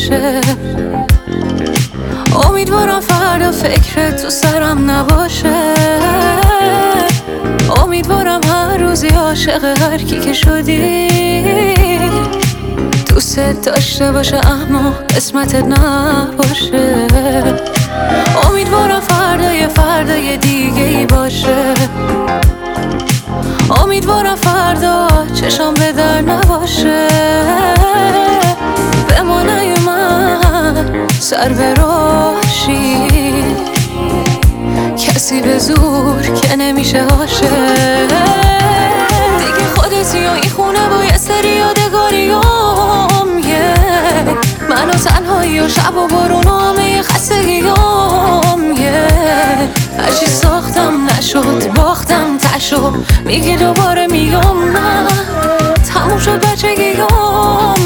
باشه. امیدوارم فردا فکرت تو سرم نباشه. امیدوارم هر روزی عاشق هر کی که شدی دوست داشته باشه اما قسمتت نباشه. امیدوارم فردای دیگه ای باشه. امیدوارم فردا چشام به در نباشه. به ما نیومد سر به راهشی کسی به زور که نمیشه عاشق. دیگه خودتی و این خونه با یه سری یادگاریام من و تنهایی و شب و بارون و همه خستگیام هرچی ساختم نشد باختم تشو میگی دوباره میام نه تموم شد بچگیام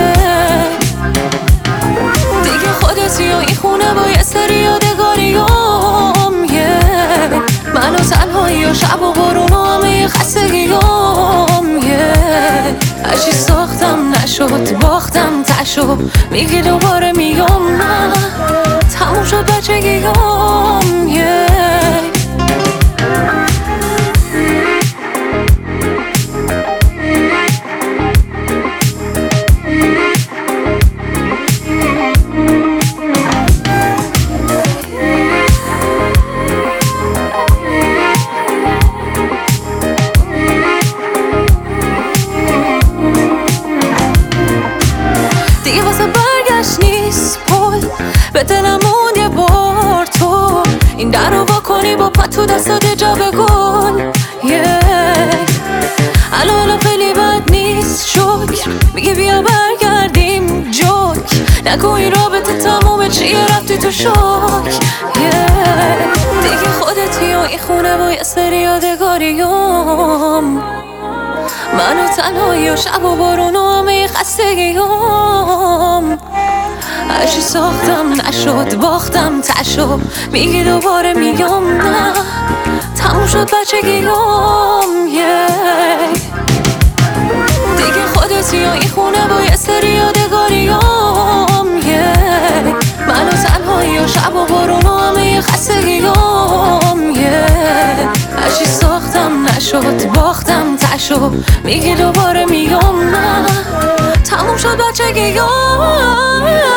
دیگه خودتی و این خونه با یه سری یادگاریام من و تنهایی و شب و بارون و همه خستگیام هرچی ساختم نشد باختم تشو میگی دوباره میام نه تموم شد بچگیام دیگه واسه برگشت نیست پل به دلم موند یه بار تو این در رو با کنی با پا تو دستات جا به گل الان خیلی بد نیست شکر میگه بیا برگردیم جوک نگو این رابطه تمومه چیه رفتی تو شک دیگه خودتی و این خونه با یه سری یادگاریام من و تنهایی و شب و بارون و همه خستگیام هرچی ساختم نشد باختم تشو میگی دوباره میام نه تموم شد بچگیام دیگه خودتی و این خونه با یه سری یادگاریام من و تنهایی و شب و بارون و همه خستگیام هرچی ساختم نشد باختم تشو میگی دوباره میام نه تموم شد بچگیام